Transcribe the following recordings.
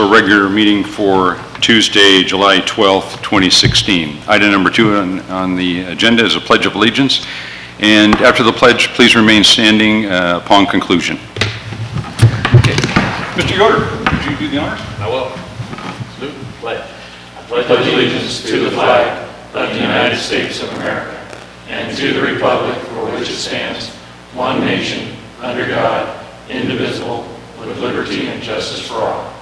Council regular meeting for Tuesday, July 12th, 2016. Item number 2 on the agenda is a Pledge of Allegiance. And after the pledge, please remain standing upon conclusion. Okay. Mr. Yoder, would you do the honors? I will. Salute the pledge. I pledge allegiance to the flag of the United States of America and to the republic for which it stands, one nation, under God, indivisible, with liberty and justice for all.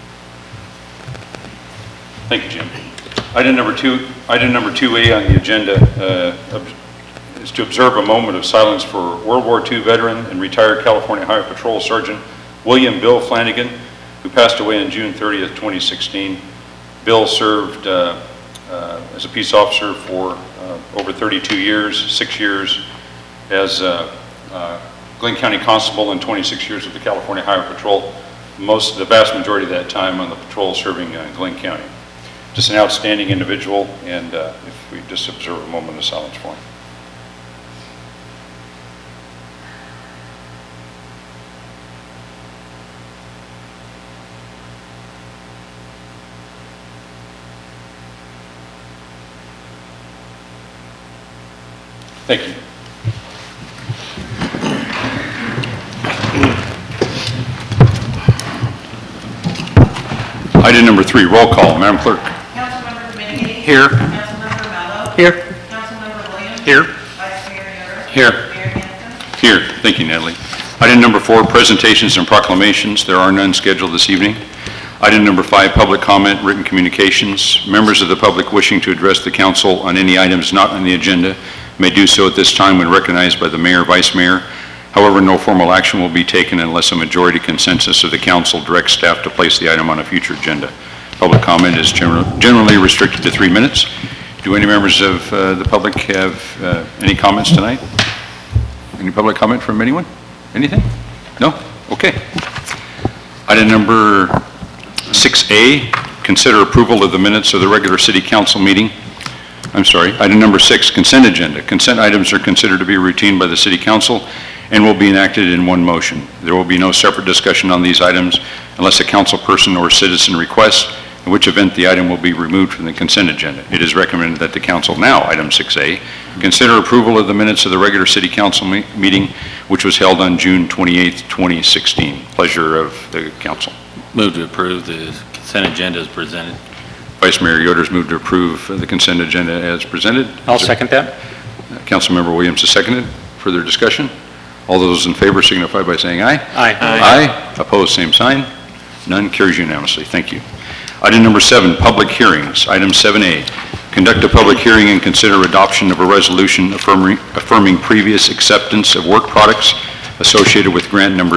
Thank you, Jim. Item number 2A on the agenda is to observe a moment of silence for World War II veteran and retired California Highway Patrol Sergeant William Bill Flanagan, who passed away on June 30th, 2016. Bill served as a peace officer for over 32 years, 6 years as Glynn County Constable and 26 years with the California Highway Patrol. The vast majority of that time on the patrol serving Glynn County. Just an outstanding individual, and if we just observe a moment of silence for him. Thank you. Item number 3, roll call. Madam Clerk. Councilmember Dominguez. Here. Councilmember Mello. Here. Councilmember Williams. Here. Vice Mayor Yoder. Here. Mayor Hanson. Here. Thank you, Natalie. Item number 4, presentations and proclamations. There are none scheduled this evening. Item number 5, public comment, written communications. Members of the public wishing to address the council on any items not on the agenda may do so at this time when recognized by the mayor, vice mayor. However, no formal action will be taken unless a majority consensus of the council directs staff to place the item on a future agenda. Public comment is generally restricted to 3 minutes. Do any members of the public have any comments tonight? Any public comment from anyone? Anything? No? Okay. Item number 6A, consider approval of the minutes of the regular city council meeting. I'm sorry, item number 6, consent agenda. Consent items are considered to be routine by the city council and will be enacted in one motion. There will be no separate discussion on these items unless a council person or citizen requests, in which event the item will be removed from the consent agenda. It is recommended that the council now, item 6A, consider approval of the minutes of the regular city council meeting, which was held on June 28th, 2016. Pleasure of the council. Move to approve the consent agenda as presented. Vice Mayor Yoder's moved to approve the consent agenda as presented. I'll second that. Councilmember Williams has seconded. Further discussion? All those in favor signify by saying aye. Aye. Aye. Opposed, same sign. None. Carries unanimously. Thank you. Item number 7, public hearings. Item 7A, conduct a public hearing and consider adoption of a resolution affirming previous acceptance of work products associated with grant number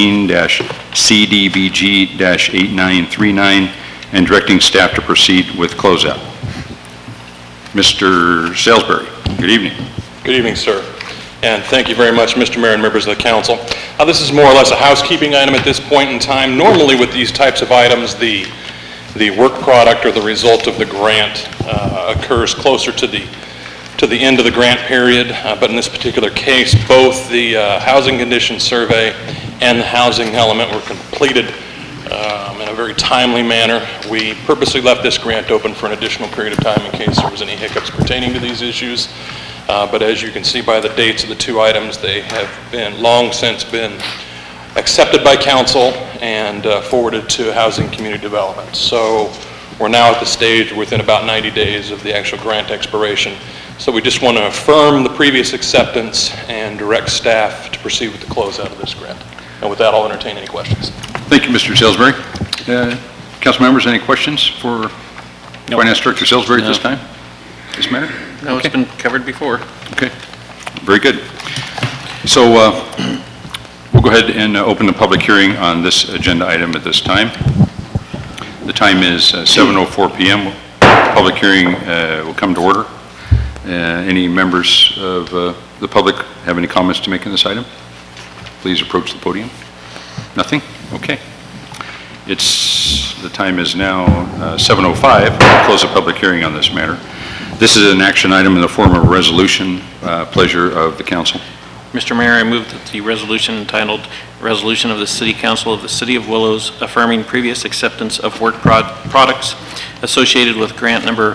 13-CDBG-8939 and directing staff to proceed with closeout. Mr. Salisbury, good evening. Good evening, sir. And thank you very much, Mr. Mayor and members of the council. This is more or less a housekeeping item at this point in time. Normally with these types of items, the work product or the result of the grant occurs closer to the end of the grant period, but in this particular case, both the housing condition survey and the housing element were completed in a very timely manner. We purposely left this grant open for an additional period of time in case there was any hiccups pertaining to these issues. But as you can see by the dates of the 2 items, they have been long since been accepted by council and forwarded to Housing Community Development. So we're now at the stage within about 90 days of the actual grant expiration. So we just want to affirm the previous acceptance and direct staff to proceed with the closeout of this grant. And with that, I'll entertain any questions. Thank you, Mr. Salisbury. Council members, any questions for Finance Director Salisbury at this time? This matter? No, okay. It's been covered before. Okay, very good. So we'll go ahead and open the public hearing on this agenda item at this time. The time is 7:04 p.m. Public hearing will come to order. Any members of the public have any comments to make on this item? Please approach the podium. Nothing? Okay. The time is now 7:05. We'll close the public hearing on this matter. This is an action item in the form of a resolution. Pleasure of the council. Mr. Mayor, I move that the resolution entitled Resolution of the City Council of the City of Willows affirming previous acceptance of work products associated with grant number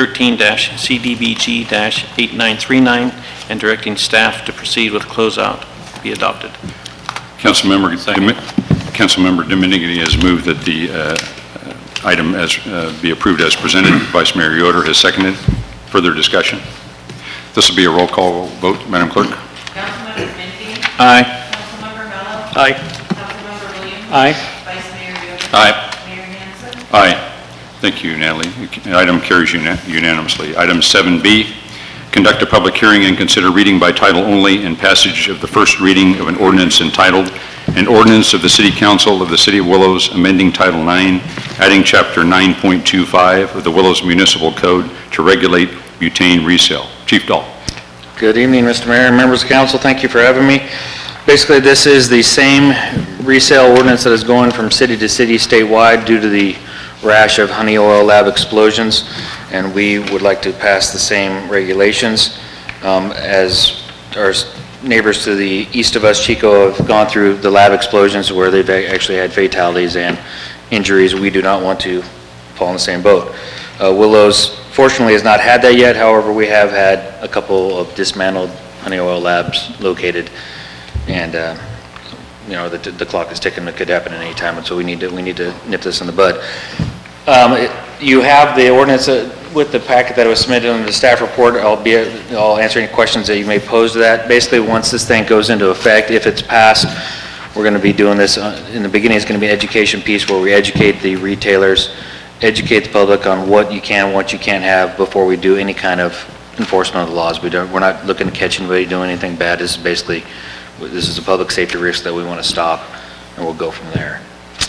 13-CDBG-8939 and directing staff to proceed with closeout be adopted. Councilmember Dominici has moved that the item be approved as presented. Vice Mayor Yoder has seconded. Further discussion? This will be a roll call vote. Madam Clerk? Councilmember Domenici? Aye. Councilmember Mello? Aye. Councilmember Williams? Aye. Vice Mayor Yoder? Aye. Mayor Hansen? Aye. Thank you, Natalie. The item carries unanimously. Item 7B, conduct a public hearing and consider reading by title only and passage of the first reading of an ordinance entitled, An Ordinance of the City Council of the City of Willows amending Title 9, adding Chapter 9.25 of the Willows Municipal Code to regulate butane resale. Chief Dahl. Good evening, Mr. Mayor and members of council. Thank you for having me. Basically, this is the same resale ordinance that is going from city to city statewide due to the rash of honey oil lab explosions, and we would like to pass the same regulations as our neighbors to the east of us, Chico, have gone through the lab explosions where they've actually had fatalities and injuries. We do not want to fall in the same boat. Willows, fortunately, has not had that yet. However, we have had a couple of dismantled honey oil labs located, and you know, the clock is ticking. It could happen at any time, and so we need to nip this in the bud. You have the ordinance with the packet that was submitted in the staff report. I'll answer any questions that you may pose to that. Basically, once this thing goes into effect, if it's passed, we're going to be doing this. In the beginning, it's going to be an education piece where we educate the retailers, educate the public on what you can, what you can't have before we do any kind of enforcement of the laws. We're not looking to catch anybody doing anything bad. This is basically, this is a public safety risk that we want to stop, and we'll go from there.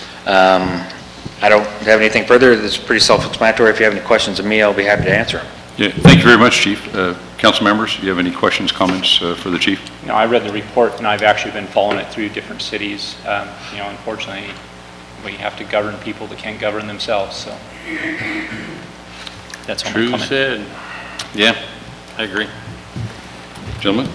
I don't have anything further. It's pretty self-explanatory. If you have any questions of me, I'll be happy to answer them. Yeah, thank you very much, Chief. Council members, do you have any questions, comments for the Chief? You know, I read the report, and I've actually been following it through different cities. You know, unfortunately, we have to govern people that can't govern themselves, so that's all my True comment. said. Yeah, I agree. Gentlemen?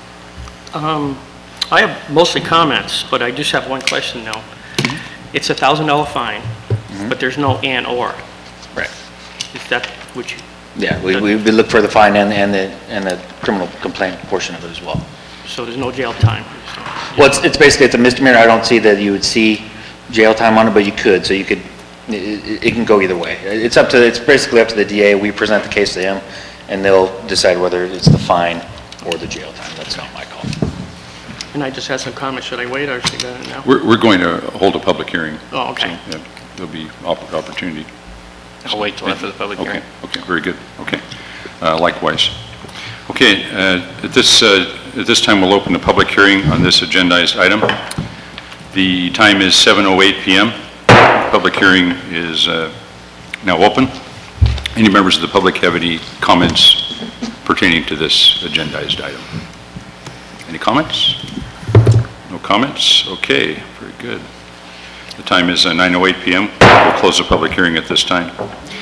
I have mostly comments, but I just have one question now. It's a $1,000 fine, but there's no and or. Right. Is that what you, Yeah, we look for the fine and the criminal complaint portion of it as well. so there's no jail time? Well, it's basically, it's a misdemeanor. I don't see that you would see jail time on it, but you could. So you could, it can go either way. It's basically up to the DA. We present the case to him, and they'll decide whether it's the fine or the jail time. That's not my call. And I just had some comments. Should I wait or should I go now? We're going to hold a public hearing. Oh, okay. So, yeah, there'll be opportunity. I'll wait till after the public hearing. Okay, very good. Okay, likewise. Okay, at this time, we'll open the public hearing on this agendized item. The time is 7:08 p.m. Public hearing is now open. Any members of the public have any comments pertaining to this agendized item? Any comments? No comments? Okay, very good. The time is 9:08 p.m. We'll close the public hearing at this time.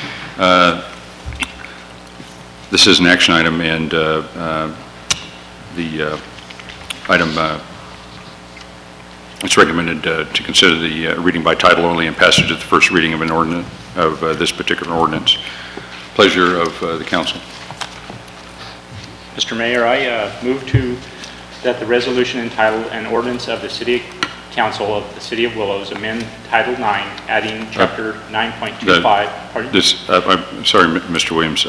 This is an action item, and the item, it's recommended to consider the reading by title only and passage of the first reading of an ordinance, of this particular ordinance. Pleasure of the council. Mr. Mayor, I move that the resolution entitled An Ordinance of the City Council of the City of Willows amend Title 9, adding Chapter 9.25. Pardon? I'm sorry, Mr. Williams.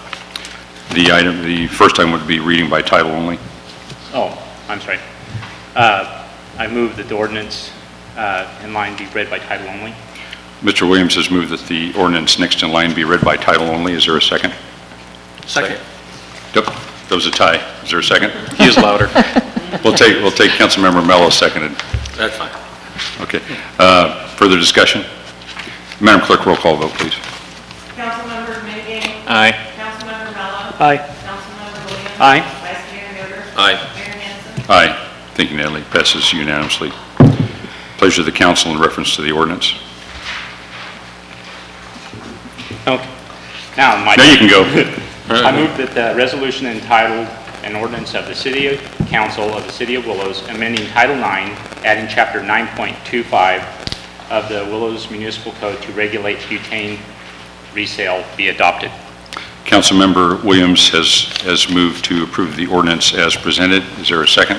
The first item would be reading by title only. Oh, I'm sorry. I move that the ordinance in line be read by title only. Mr. Williams has moved that the ordinance next in line be read by title only. Is there a second? Second. Yep, that was a tie. Is there a second? He is louder. We'll take Councilmember Mello seconded. That's fine. Okay. Further discussion? Madam Clerk, roll call vote, please. Councilmember Domenici? Aye. Councilmember Mello? Aye. Councilmember Williams? Aye. Vice Mayor Yoder? Aye. Mayor Hansen? Aye. Thank you, Natalie. Passes unanimously. Pleasure of the council in reference to the ordinance. Okay. Now, Now you can go. I move that the resolution entitled An Ordinance of the City Council of the City of Willows, amending Title IX, adding Chapter 9.25 of the Willows Municipal Code to regulate butane resale be adopted. Councilmember Williams has moved to approve the ordinance as presented. Is there a second?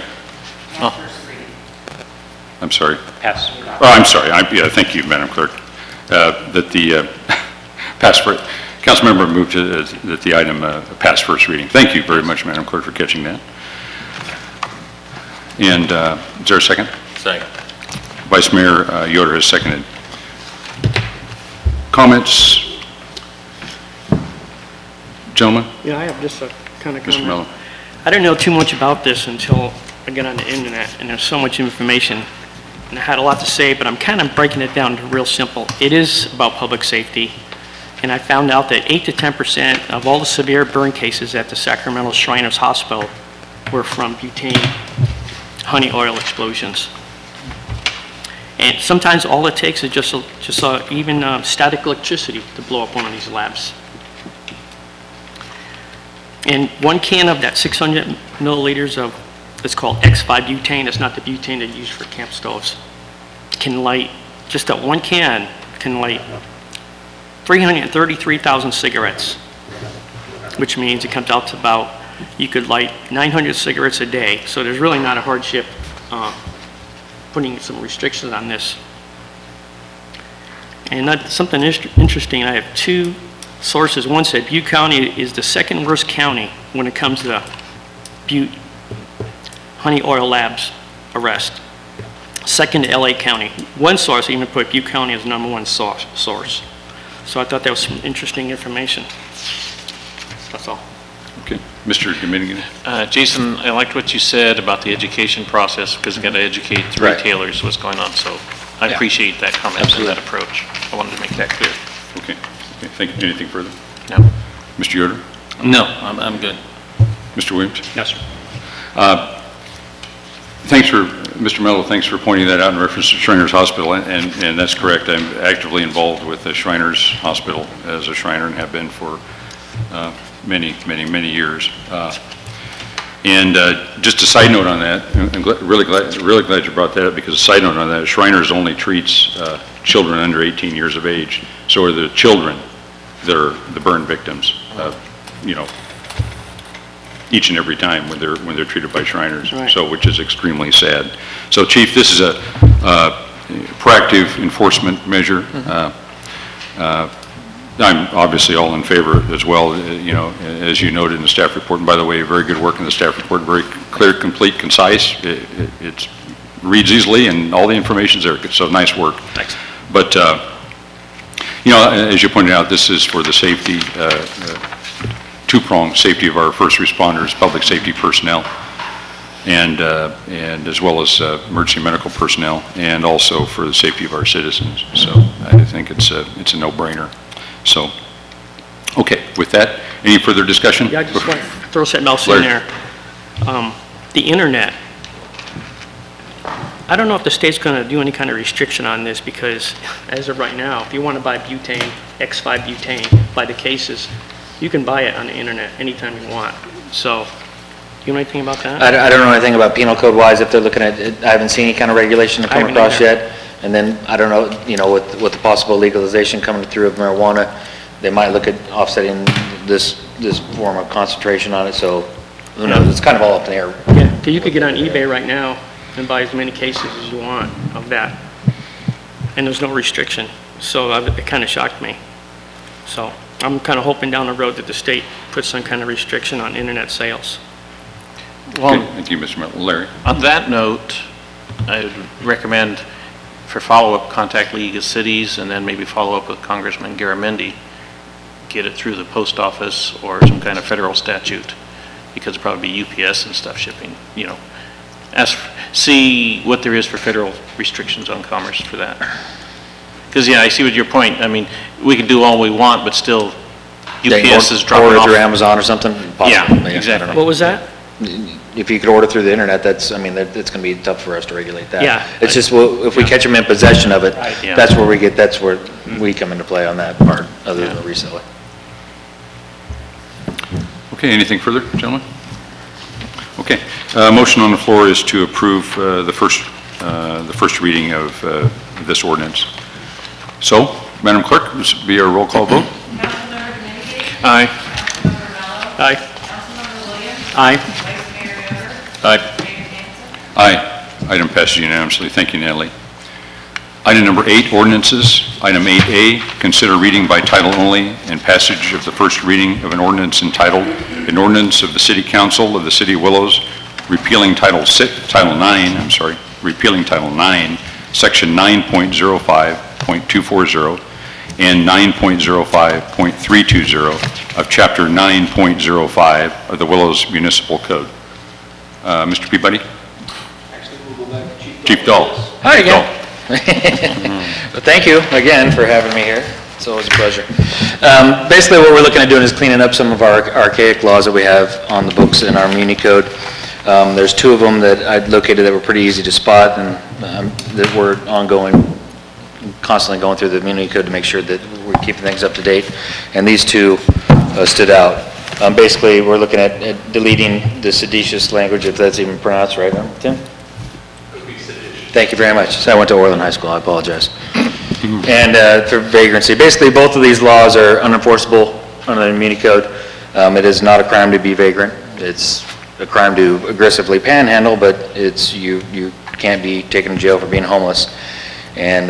I'm sorry. Pass. Oh, I'm sorry. Yeah, thank you, Madam Clerk. That the pass for, Councilmember moved to, that the item pass first reading. Thank you very much, Madam Clerk, for catching that. And is there a second? Second. Vice Mayor Yoder has seconded. Comments? Gentlemen? Yeah, I have just a kind of Mr. comment. Mello? I didn't know too much about this until I got on the internet, and there's so much information, and I had a lot to say, but I'm kind of breaking it down to real simple. It is about public safety, and I found out that 8 to 10% of all the severe burn cases at the Sacramento Shriners Hospital were from butane honey oil explosions. And sometimes all it takes is just even static electricity to blow up one of these labs. And 1 can of that 600 milliliters of, it's called X5 butane, it's not the butane they use for camp stoves, can light, just that 1 can light 333,000 cigarettes, which means it comes out to about, you could light 900 cigarettes a day, so there's really not a hardship putting some restrictions on this. And that's something interesting, I have 2 sources. One said Butte County is the 2nd worst county when it comes to Butte honey oil labs arrest. 2nd to LA County. One source even put Butte County as #1 source. So I thought that was some interesting information. That's all. Okay. Mr. Dominican? Jason, I liked what you said about the education process, because you got to educate the Right. retailers what's going on, so I Yeah. appreciate that comment Absolutely. and that approach. I wanted to make that clear. Okay. Okay. Thank you. Anything further? No. Mr. Yoder? No, I'm good. Mr. Williams? No, sir. Thanks for, Mr. Mello, thanks for pointing that out in reference to Shriners Hospital, and that's correct. I'm actively involved with the Shriners Hospital as a Shriner and have been for many years. And just a side note on that, I'm really glad you brought that up, because a side note on that, Shriners only treats children under 18 years of age. So are the children that are the burn victims, you know, each and every time when they're treated by Shriners. Right. So, which is extremely sad. So, Chief, this is a proactive enforcement measure. I'm obviously all in favor as well, you know, as you noted in the staff report. And by the way, very good work in the staff report, very clear, complete, concise. It reads easily and all the information's there, so nice work. Thanks. But, you know, as you pointed out, this is for the safety, two-pronged safety of our first responders, public safety personnel, and as well as emergency medical personnel, and also for the safety of our citizens. So I think it's a no-brainer. So, okay, with that, any further discussion? Yeah, I just want to throw something else in Larry. there. The internet. I don't know if the state's going to do any kind of restriction on this, because as of right now, if you want to buy butane, X5 butane, by the cases, you can buy it on the internet anytime you want. So, you know anything about that? I don't know anything about penal code wise, if they're looking at, I haven't seen any kind of regulation to I come haven't across either. yet. And then, I don't know, you know, with the possible legalization coming through of marijuana, they might look at offsetting this form of concentration on it, so who knows, it's kind of all up in the air. Yeah, 'cause you could get on eBay right now and buy as many cases as you want of that. And there's no restriction. So it kind of shocked me. So I'm kind of hoping down the road that the state puts some kind of restriction on internet sales. Okay, thank you, Mr. Mello. Larry? On that note, I would recommend for follow-up, contact League of Cities, and then maybe follow up with Congressman Garamendi, get it through the post office or some kind of federal statute, because it'd probably be UPS and stuff shipping, you know. See what there is for federal restrictions on commerce for that. Because, yeah, I see what your point. I mean, we can do all we want, but still UPS is dropping Order off. through Amazon or something? Possibly, Yeah, I don't exactly. know. What was that? If you could order through the internet, that's, I mean, it's going to be tough for us to regulate that. Yeah. It's just, well, if we catch them in possession of it, Yeah. that's where we come into play on that part, other than the reseller. Okay, anything further, gentlemen? Okay. Motion on the floor is to approve the first reading of this ordinance. So, Madam Clerk, this will be a roll call vote. Councilmember Dominguez? Aye. Councilmember Mello? Aye. Councilmember Williams? Aye. Vice Mayor Yoder? Aye. Mayor Hanson? Aye. Item passes unanimously. Thank you, Natalie. Item number 8, ordinances. Item 8A, consider reading by title only and passage of the first reading of an ordinance entitled, an ordinance of the City Council of the City of Willows, repealing Title 9, repealing Title 9, Section 9.05.240 and 9.05.320 of Chapter 9.05 of the Willows Municipal Code. Mr. Peabody? Actually, we'll go back to Chief Dahl. Hi again. Well, thank you again for having me here. It's always a pleasure. Basically, what we're looking at doing is cleaning up some of our archaic laws that we have on the books in our Muni Code. There's 2 of them that I'd located that were pretty easy to spot and that we're constantly going through the Muni Code to make sure that we're keeping things up to date. And these 2 stood out. Basically, we're looking at deleting the seditious language, if that's even pronounced right, Tim? Thank you very much. So I went to Orland High School, I apologize. And for vagrancy, basically both of these laws are unenforceable under the Muni Code. It is not a crime to be vagrant. It's a crime to aggressively panhandle, but it's you can't be taken to jail for being homeless. And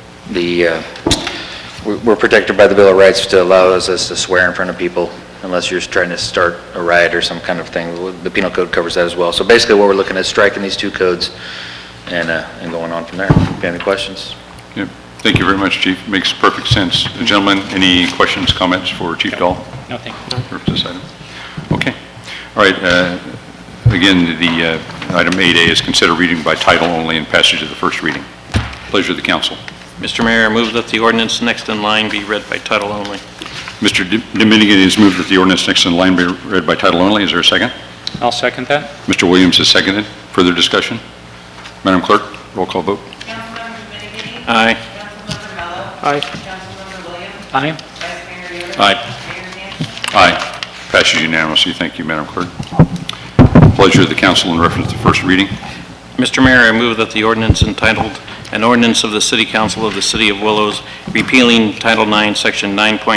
we're protected by the Bill of Rights to allow us to swear in front of people unless you're trying to start a riot or some kind of thing. The Penal Code covers that as well. So basically what we're looking at is striking these 2 codes and going on from there. If you have any questions? Yep. Thank you very much, Chief. Makes perfect sense. Gentlemen, any questions, comments for Chief Dahl? No, thank you. For this item? Okay. All right. Again, the item 8A is consider reading by title only and passage of the first reading. Pleasure of the council. Mr. Mayor, I move that the ordinance next in line be read by title only. Mr. Dominican has moved that the ordinance next in line be read by title only. Is there a second? I'll second that. Mr. Williams has seconded. Further discussion? Madam Clerk, roll call vote. Councilmember Dominguez? Aye. Councilmember Mello? Aye. Councilmember Williams? Aye. Vice Mayor Yoder? Aye. Mayor Hanson? Aye. Passes unanimously. Thank you, Madam Clerk. Pleasure of the council in reference to first reading. Mr. Mayor, I move that the ordinance entitled, an ordinance of the City Council of the City of Willows repealing Title 9, Section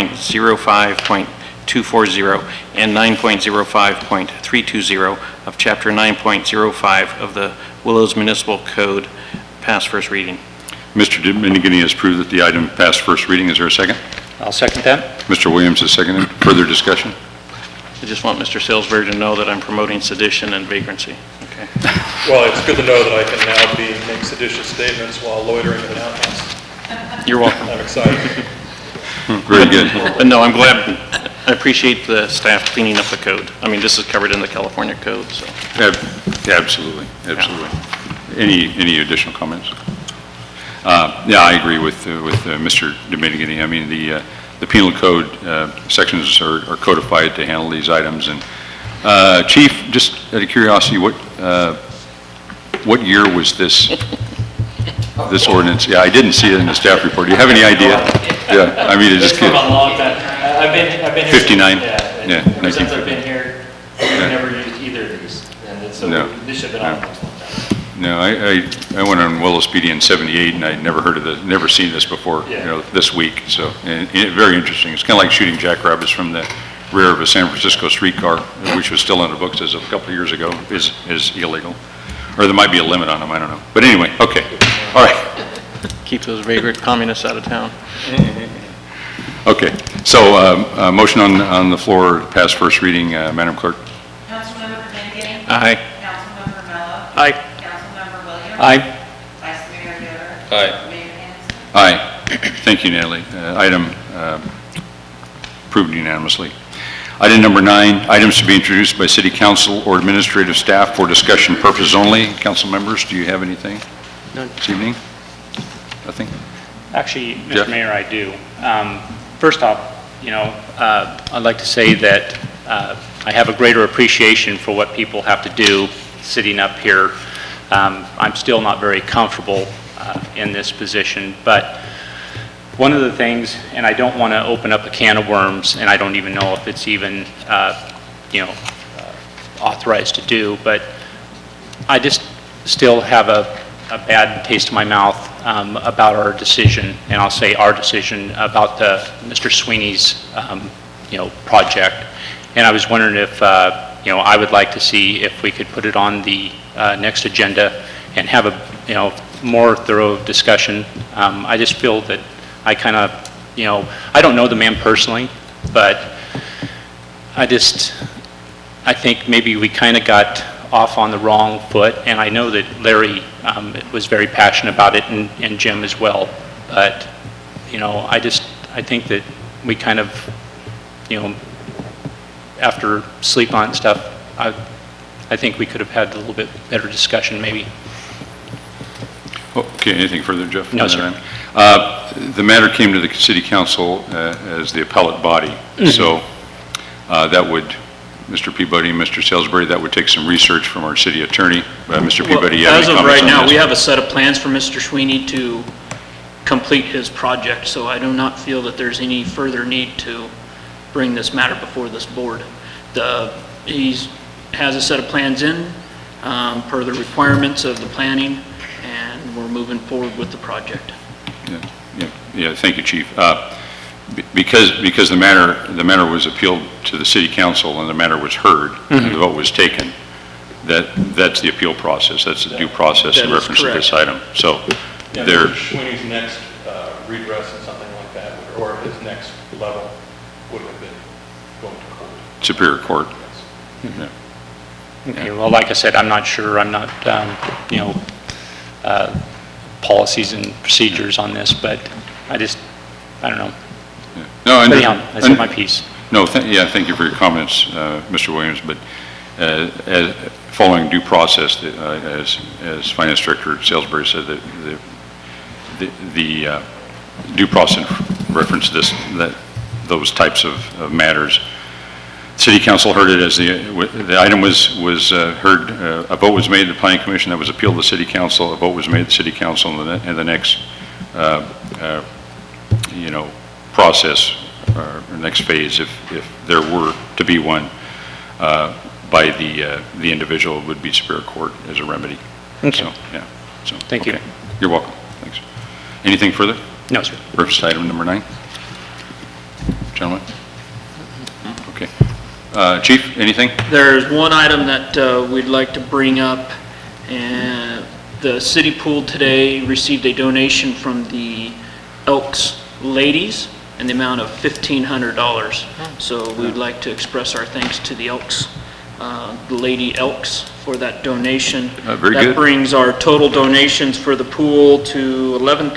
9.05.240 and 9.05.320 of Chapter 9.05 of the Willows Municipal Code pass first reading. Mr. Dominican has proved that the item passed first reading. Is there a second? I'll second that. Mr. Williams has seconded. Further discussion? I just want Mr. Salisbury to know that I'm promoting sedition and vagrancy. Okay. Well, it's good to know that I can now make seditious statements while loitering in an outhouse. You're welcome. I'm excited. Very good. But no, I'm glad, I appreciate the staff cleaning up the code. I mean, this is covered in the California code, so. Yeah, absolutely, absolutely. Any additional comments? Yeah, I agree with Mr. Dominican. I mean, the penal code sections are codified to handle these items. And Chief, just out of curiosity, what year was this ordinance? Yeah, I didn't see it in the staff report. Do you have any idea? Yeah, I mean, it just It's been a long time. I've been here. 59? Yeah, ever since I've been here, we've never used either of these. And so No. this should have been on the next one. No, I went on Willow Speedy in '78, and I'd never heard of this, never seen this before, Yeah. this week. So, and very interesting. It's kind of like shooting jackrabbits from the rear of a San Francisco streetcar, which was still on the books as of a couple of years ago, is illegal. Or there might be a limit on them, I don't know. But anyway, okay, all right. Keep those vagrant communists out of town. Okay, so motion on the floor to pass first reading, Madam Clerk. Councilmember Dominguez? Aye. Councilmember Mello? Aye. Councilmember Williams? Aye. Vice Mayor Yoder? Aye. Mayor Hanson? Aye. Thank you, Natalie. Item approved unanimously. Item number 9, items to be introduced by City Council or administrative staff for discussion purposes only. Council members, do you have anything None. this evening? Nothing? Actually, Jeff? Mr. Mayor, I do. First off, I'd like to say that I have a greater appreciation for what people have to do sitting up here. I'm still not very comfortable in this position, but one of the things, and I don't want to open up a can of worms, and I don't even know if it's even, authorized to do, but I just still have a bad taste in my mouth about our decision, and I'll say our decision about Mr. Sweeney's, project. And I was wondering if, I would like to see if we could put it on the next agenda and have a, more thorough discussion. I just feel that I kind of, I don't know the man personally, but I think maybe we kind of got off on the wrong foot, and I know that Larry was very passionate about it, and Jim as well, but, I think that we kind of, after sleep on stuff, I think we could have had a little bit better discussion, maybe. Okay, anything further, Jeff? No, sir. The matter came to the city council as the appellate body, so that would, Mr. Peabody and Mr. Salisbury, that would take some research from our city attorney. Mr. Peabody, you have As any of comments right on now, this? we have a set of plans for Mr. Sweeney to complete his project, so I do not feel that there's any further need to bring this matter before this board. He has a set of plans in per the requirements of the planning, and we're moving forward with the project. Yeah, thank you, Chief. Because the matter was appealed to the city council and the matter was heard, and the vote was taken, that's the appeal process, that's the due process in That is reference to this correct. item. So Yeah, there, Mr. Sweeney's next redress and something like that, or his next level would have been going to court. Superior Court. Yes. Okay, well, like I said, I'm not sure, I'm not, policies and procedures on this, but I don't know. No, and Anyhow, I said my piece. No, thank you for your comments, Mr. Williams, but following due process, as Finance Director Salisbury said, the due process reference those types of matters. City Council heard it as the item was heard, a vote was made at the Planning Commission, that was appealed to the City Council, a vote was made at the City Council, and the next, process, or next phase, if there were to be one, by the individual, would be Superior Court as a remedy. Okay. So, yeah. So, Thank you. okay. You're welcome. Thanks. Anything further? No, sir. Reference to item number 9. Gentlemen? Okay. Chief, anything? There's one item that we'd like to bring up, and the city pool today received a donation from the Elks ladies in the amount of $1,500. So we'd like to express our thanks to the Elks, the Lady Elks, for that donation. Very good. That brings our total donations for the pool to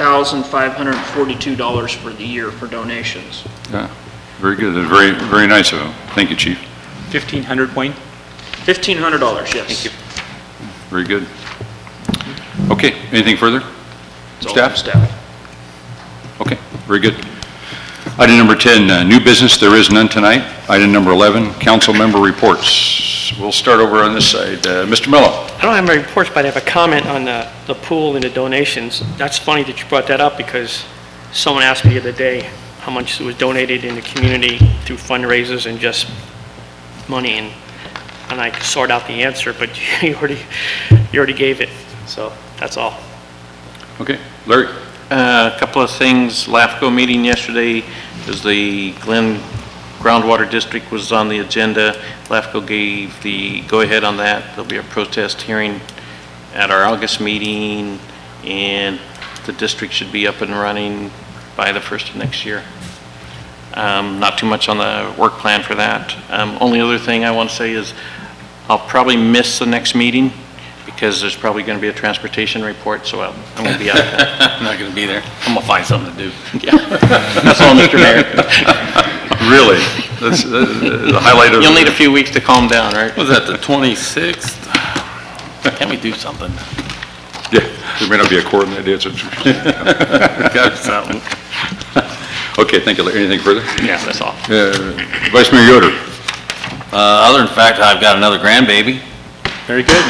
$11,542 for the year for donations. Yeah. Very good. That's very, very nice of him. Thank you, Chief. 1,500, Wayne? $1,500, yes. Thank you. Very good. Okay, anything further? It's all Staff? from staff. Okay, very good. Item number 10, new business, there is none tonight. Item number 11, council member reports. We'll start over on this side. Mr. Mello. I don't have my reports, but I have a comment on the pool and the donations. That's funny that you brought that up, because someone asked me the other day how much was donated in the community through fundraisers and just money, and I could sort out the answer, but you already gave it, so that's all. Okay, Larry. A couple of things. LAFCO meeting yesterday, as the Glen Groundwater District was on the agenda. LAFCO gave the go-ahead on that. There'll be a protest hearing at our August meeting, and the district should be up and running by the 1st of next year. Not too much on the work plan for that. Only other thing I want to say is I'll probably miss the next meeting, because there's probably going to be a transportation report, so I'm going to be out of there. I'm not going to be there. I'm going to find something to do. Yeah, that's all, Mr. Mayor. Really? That's the highlight of... You'll need a few weeks to calm down, right? Was that the 26th? Can we do something? Yeah, there may not be a court in that day. Got to do something. Okay, thank you, Larry. Anything further? Yeah, that's all. Vice Mayor Yoder. Other than fact, I've got another grandbaby. Very good.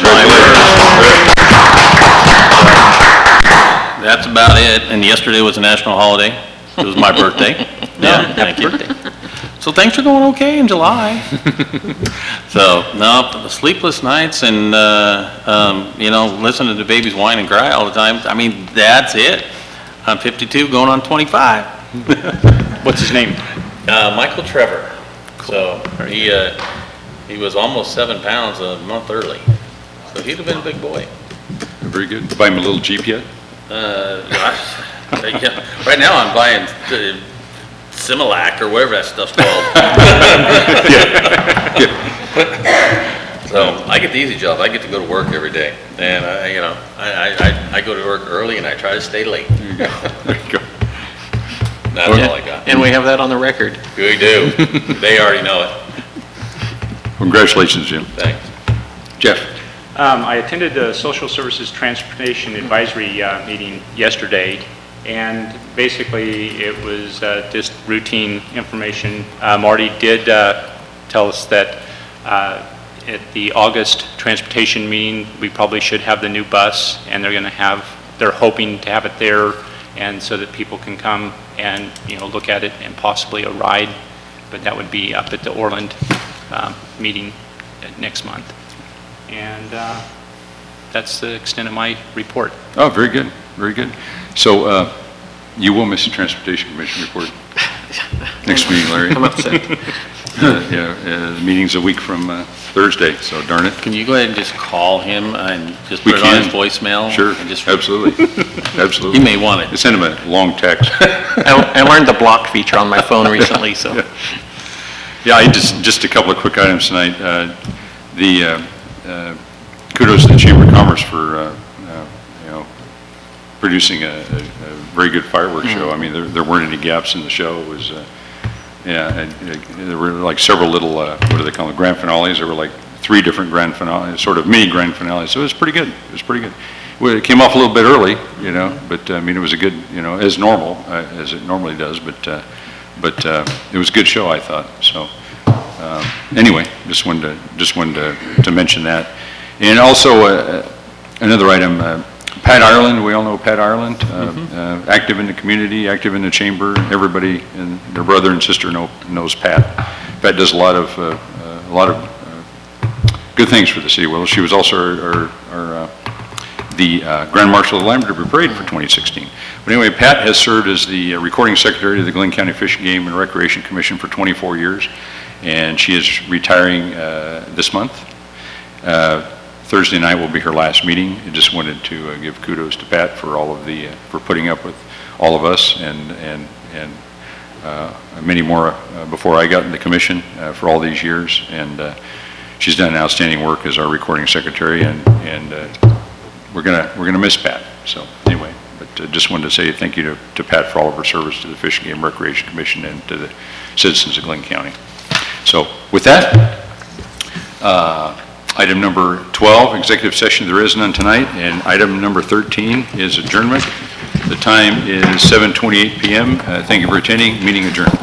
That's about it. And yesterday was a national holiday. It was my birthday. Yeah, thank you. So things are going okay in July. So, no, the sleepless nights and, you know, listening to the babies whine and cry all the time. I mean, that's it. I'm 52, going on 25. What's his name? Michael Trevor. So he was almost 7 pounds a month early. So he'd have been a big boy. Very good. Buy him a little Jeep yet? Yeah. Right now I'm buying Similac or whatever that stuff's called. So I get the easy job. I get to go to work every day, and I go to work early and I try to stay late. There you go. That's all I got. And we have that on the record. We do. They already know it. Congratulations, Jim. Thanks. Jeff? I attended the Social Services Transportation Advisory meeting yesterday, and basically it was just routine information. Marty did tell us that at the August transportation meeting, we probably should have the new bus, and they're hoping to have it there, and so that people can come and, you know, look at it and possibly a ride, but that would be up at the Orland meeting next month. And that's the extent of my report. Oh, very good, very good. So you will miss the Transportation Commission report next meeting, Larry. I'm upset. The meeting's a week from Thursday, so darn it. Can you go ahead and just call him and just We put it on his can. voicemail? Sure, And just, absolutely, absolutely. he may want it. Send him a long text. I learned the block feature on my phone recently, so. Yeah, just a couple of quick items tonight. Kudos to the Chamber of Commerce for, you know, producing a very good fireworks show. I mean, there weren't any gaps in the show. It was, there were like several little, what do they call them, grand finales. There were like 3 different grand finales, sort of mini grand finales. So it was pretty good. It was pretty good. Well, it came off a little bit early, you know, but I mean, it was a good, you know, as normal, as it normally does, but it was a good show, I thought. So anyway, just wanted to mention that. And also another item, Pat Ireland, we all know Pat Ireland, active in the community, active in the chamber. Everybody and their brother and sister knows Pat. Pat does a lot of good things for the city. Well, she was also the Grand Marshal of the Lime River Parade for 2016. But anyway, Pat has served as the recording secretary of the Glenn County Fish and Game and Recreation Commission for 24 years, and she is retiring this month. Thursday night will be her last meeting. I just wanted to give kudos to Pat for all of for putting up with all of us and many more before I got in the commission for all these years. And she's done outstanding work as our recording secretary, and we're gonna miss Pat. So anyway, but just wanted to say thank you to Pat for all of her service to the Fish and Game Recreation Commission and to the citizens of Glenn County. So with that, item number 12, executive session, there is none tonight, and item number 13 is adjournment. The time is 7:28 p.m. Thank you for attending. Meeting adjourned.